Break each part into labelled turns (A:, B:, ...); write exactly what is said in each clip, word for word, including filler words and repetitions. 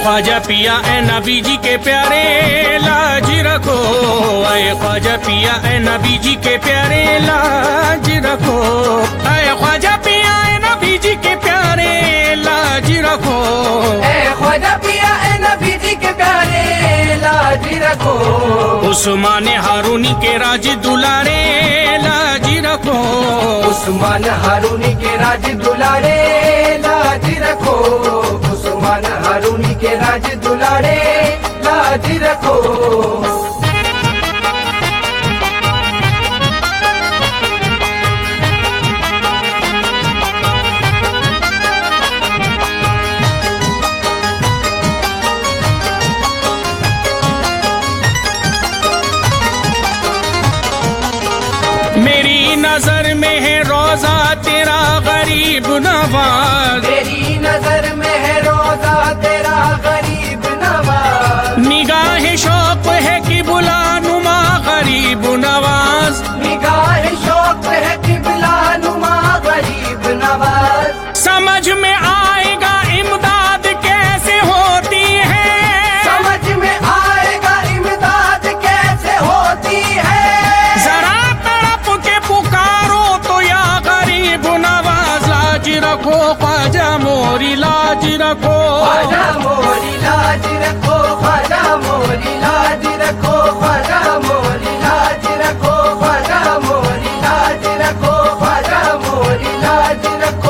A: ख्वाजा पिया ए नबी जी के प्यारे लाज रखो, ऐ ख्वाजा पिया ए नबी जी के प्यारे लाज रखो, ऐ ख्वाजा पिया ए नबी जी के प्यारे लाज रखो,
B: ऐ ख्वाजा पिया ए नबी जी के प्यारे लाज रखो।
A: उस्मान हारूनी के राज दुलारे लाज रखो,
B: उस्मान हारूनी के राज दुलारे लाज रखो, उस्मान हारूनी के राज दुलारे लाज रखो।
A: मेरी नजर में है रोजा तेरा गरीब नवाज,
B: मेरी नजर में है रोजा तेरा गरीब नवाज,
A: निगाह शौक है कि बुला नुमा गरीब नवाज,
B: निगाह शौक है कि बुला नुमा गरीब नवाज।
A: समझ में आएगा इमदाद कैसे होती है,
B: समझ में आएगा इमदाद कैसे होती है,
A: जरा तड़प के पुकारो तो या गरीब नवाज। लाज रखो ख्वाजा मोरी लाज रखो,
B: ख्वाजा मोरी लाज रखो, ख्वाजा मोरी लाज रखो, ख्वाजा मोरी लाज रखो, ख्वाजा मोरी लाज रखो, ख्वाजा मोरी लाज रखो।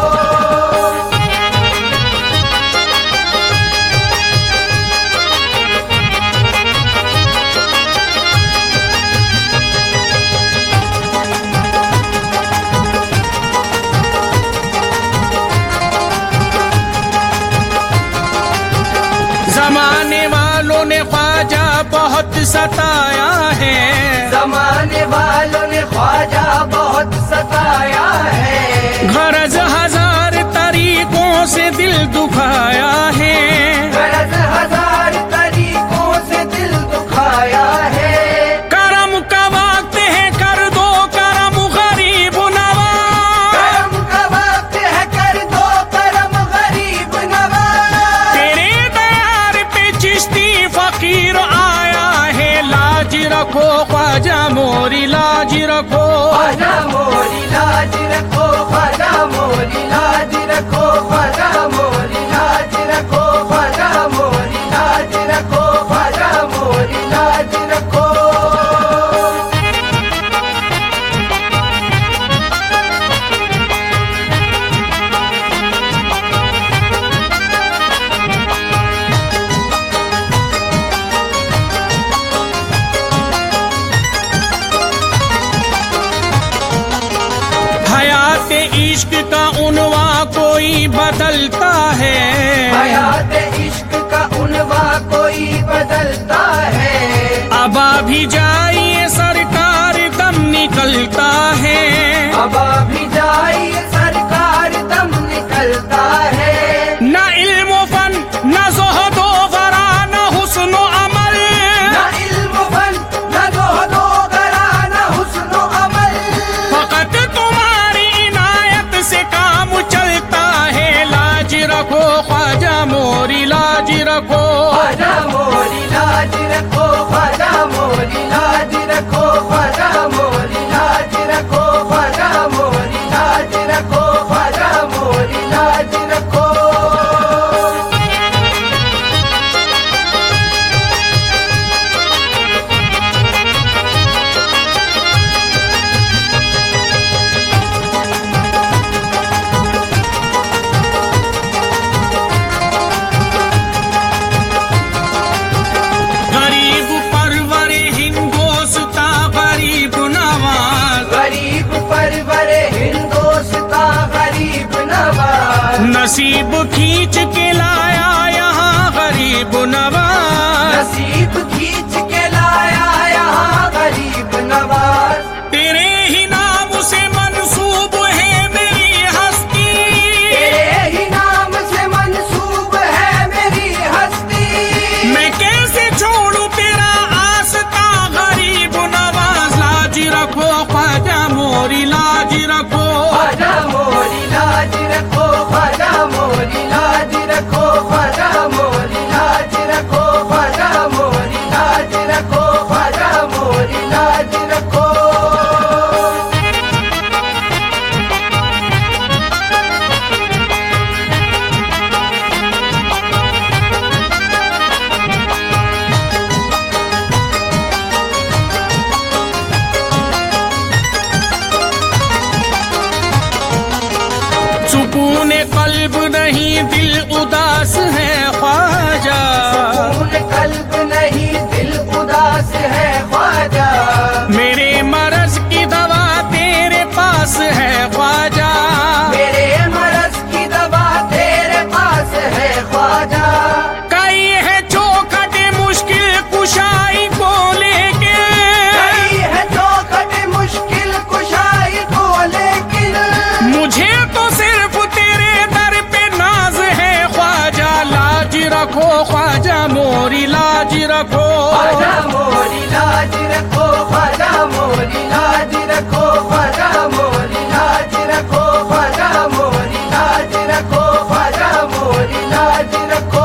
A: जमाने वालों ने ख्वाजा बहुत सताया है,
B: जमाने वालों ने ख्वाजा बहुत सताया है,
A: गरज हजार तरीकों से दिल दुखाया है,
B: गरज हजार तरीकों से दिल दुखाया है।
A: करम का वक्त है कर दो करम गरीब नवाज,
B: करम का वक्त है कर दो करम गरीब नवाज,
A: तेरे दयार पे चिश्ती फकीर आया है। लाज रखो ख्वाजा मोरी लाज रखो,
B: ख्वाजा मोरी लाज रखो, ख्वाजा मोरी लाज रखो, ख्वाजा मोरी लाज रखो, ख्वाजा मोरी लाज रखो, ख्वाजा मोरी लाज रखो।
A: हयात इश्क का उनवा कोई बदलता है,
B: हयात इश्क का उनवा कोई बदलता है,
A: अबा भी जाइए सरकार दम निकलता है,
B: अब भी जाइए सरकार दम निकलता है।
A: न इल्म फन न ज़ुहदो वरा न हुस्नो अमल,
B: न इल्म फन न ज़ुहदो गरा न हुस्नो अमल,
A: फकत तुम्हारी इनायत से काम चलता है। लाज रखो ख्वाजा मोरी लाज रखो,
B: ख्वाजा मोरी लाज रखो, ख्वाजा मोरी लाज रखो, ख्वाजा मोरी लाज रखो, ख्वाजा मोरी लाज रखो, ख्वाजा मोरी लाज रखो।
A: गरीब परवरे हिंदोस्ता गरीब नवाज,
B: गरीब परवरे हिंदोस्ता गरीब नवाज,
A: नसीब खींच के लाया यहाँ गरीब नवाज,
B: नसीब खींच के लाया यहाँ गरीब नवाज,
A: तेरे ही नाम से मंसूब है मेरी हस्ती,
B: तेरे ही नाम से मंसूब है मेरी हस्ती,
A: मैं कैसे छोड़ू तेरा आस्था गरीब नवाज। लाज रखो ख्वाजा मोरी लाज रखो,
B: ख्वाजा मोरी लाज रखो, ख्वाजा मोरी लाज रखो, ख्वाजा मोरी
A: सुकून कल्ब नहीं दिल उदास है ख्वाजा,
B: सुकून कल्ब नहीं दिल उदास है ख्वाजा,
A: मेरे मरज की दवा तेरे पास है ख्वाजा,
B: मेरे मरज की दवा तेरे पास है ख्वाजा।
A: कई है चौखट मुश्किल कुशाई को लेके,
B: कई है चौखट मुश्किल कुशाई को लेकिन
A: मुझे तो सिर्फ तेरे दर पे नाज है ख्वाजा, लाज रखो ख्वाजा मोरी लाज रखो,
B: ख्वाजा मोरी लाज रखो, ख्वाजा मोरी लाज रखो, ख्वाजा मोरी लाज रखो, ख्वाजा मोरी लाज रखो, ख्वाजा मोरी लाज रखो।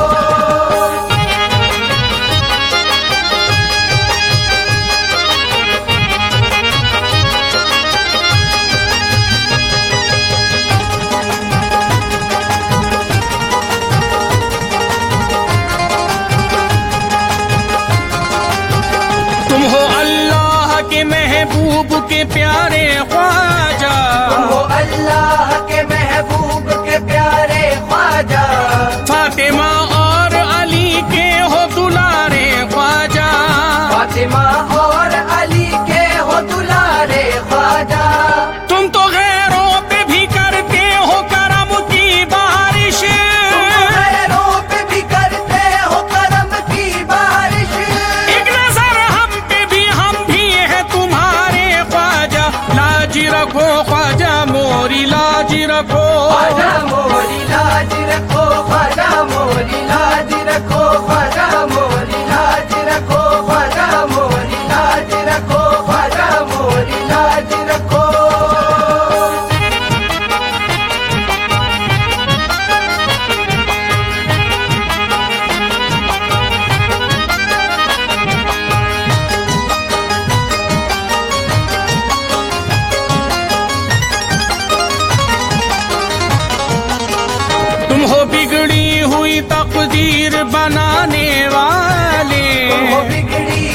A: तुम हो अल्लाह के महबूब के प्यारे ख्वाजा,
B: तुम हो अल्लाह के महबूब के प्यारे ख्वाजा,
A: फातिमा और अली के हो दुलारे ख्वाजा,
B: फातिमा और अली के हो दुलारे ख्वाजा।
A: तुम तो गैरों पे भी करते हो करम की बारिश,
B: तुम गैरों पे भी करते हो करम की बारिश,
A: एक नजर हम पे भी हम भी है तुम्हारे ख्वाजा, लाज रखो ख्वाजा मोरी लाज रखो,
B: ख्वाजा मोरी लाज रखो, ख्वाजा मोरी लाज रखो, ख्वाजा मोरी लाज रखो, ख्वाजा मोरी लाज रखो, ख्वाजा मोरी लाज रखो।
A: तुम हो बिगड़ी हुई तकदीर बनाने वाले,
B: तुम हो बिगड़ी